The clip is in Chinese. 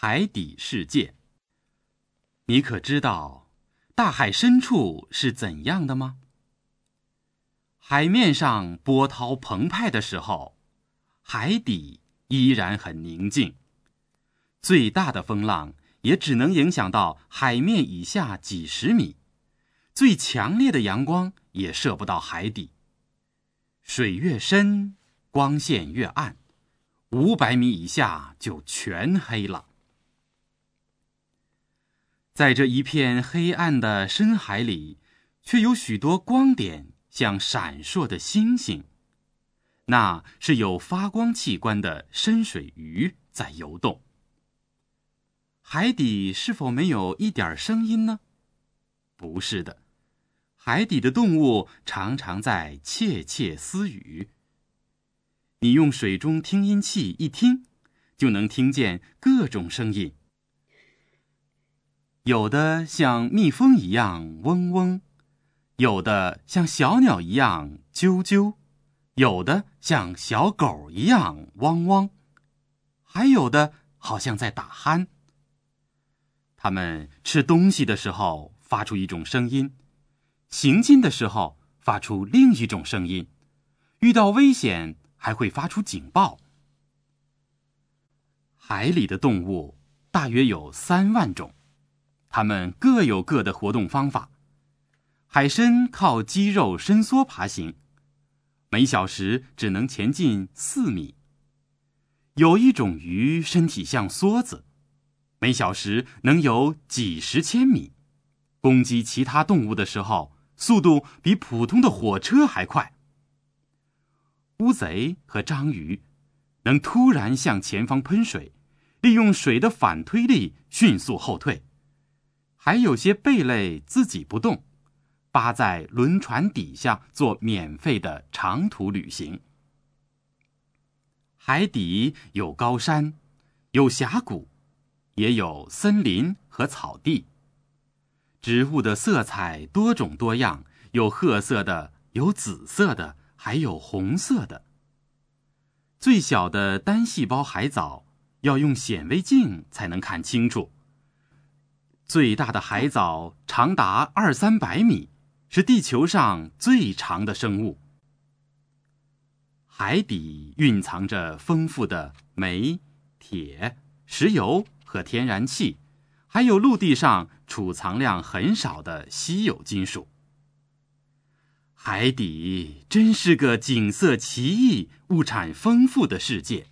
海底世界。你可知道大海深处是怎样的吗？海面上波涛澎湃的时候，海底依然很宁静。最大的风浪也只能影响到海面以下几十米，最强烈的阳光也射不到海底。水越深，光线越暗，500米以下就全黑了。在这一片黑暗的深海里，却有许多光点像闪烁的星星，那是有发光器官的深水鱼在游动。海底是否没有一点声音呢？不是的，海底的动物常常在窃窃私语。你用水中听音器一听，就能听见各种声音，有的像蜜蜂一样嗡嗡，有的像小鸟一样啾啾，有的像小狗一样汪汪，还有的好像在打鼾。它们吃东西的时候发出一种声音，行进的时候发出另一种声音，遇到危险还会发出警报。海里的动物大约有3万种，它们各有各的活动方法。海参靠肌肉伸缩爬行，每小时只能前进4米。有一种鱼身体像梭子，每小时能游几十千米，攻击其他动物的时候，速度比普通的火车还快。乌贼和章鱼能突然向前方喷水，利用水的反推力迅速后退。还有些贝类自己不动，扒在轮船底下做免费的长途旅行。海底有高山，有峡谷，也有森林和草地。植物的色彩多种多样，有褐色的，有紫色的，还有红色的。最小的单细胞海藻要用显微镜才能看清楚。最大的海藻长达200-300米，是地球上最长的生物。海底蕴藏着丰富的镁、铁、石油和天然气，还有陆地上储藏量很少的稀有金属。海底真是个景色奇异、物产丰富的世界。